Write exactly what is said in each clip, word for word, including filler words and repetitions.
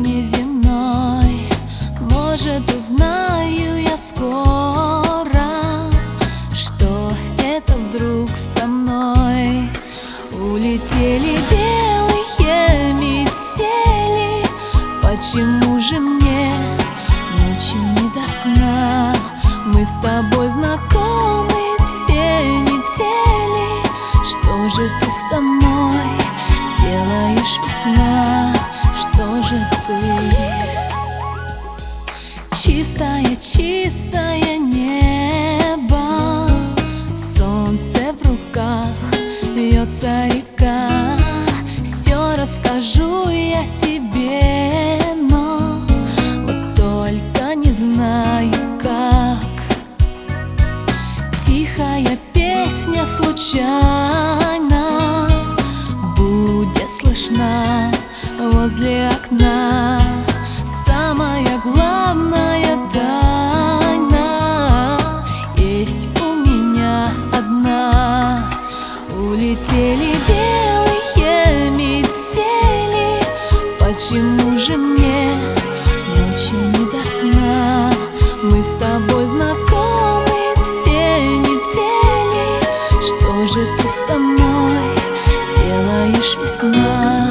неземной. Может, узнаю я скоро, что это вдруг со мной. Улетели белые метели, почему же мне ночью не до сна? Мы с тобой знакомы две недели. Что же ты со мной делаешь, весна? Что же ты? Чистое, чистое небо, солнце в руках, льется река. Все расскажу я тебе, но вот только не знаю как. Тихая песня случайно будет слышна возле окна. Самая главная тайна есть у меня одна. Улетели белые метели, почему же мне ночью не до сна? Мы с тобой знакомы две недели. Что же ты со мной делаешь, весна?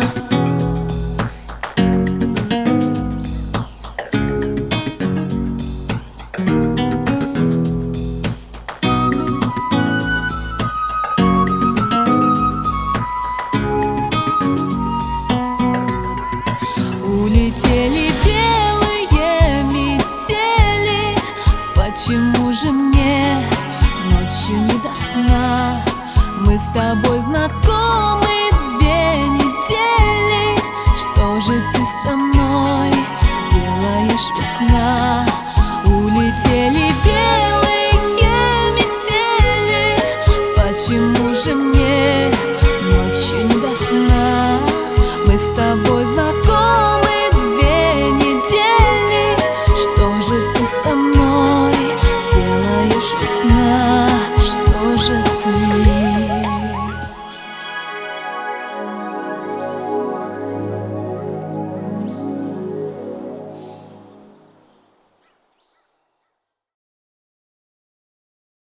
Улетели белые метели, почему же мне ночью не до сна? Мы с тобой знакомы две недели. Что же ты со мной делаешь, весна? Улетели белые метели, почему же мне ночью не до сна? Мы с тобой знакомы две недели. Что же ты со мной делаешь, весна?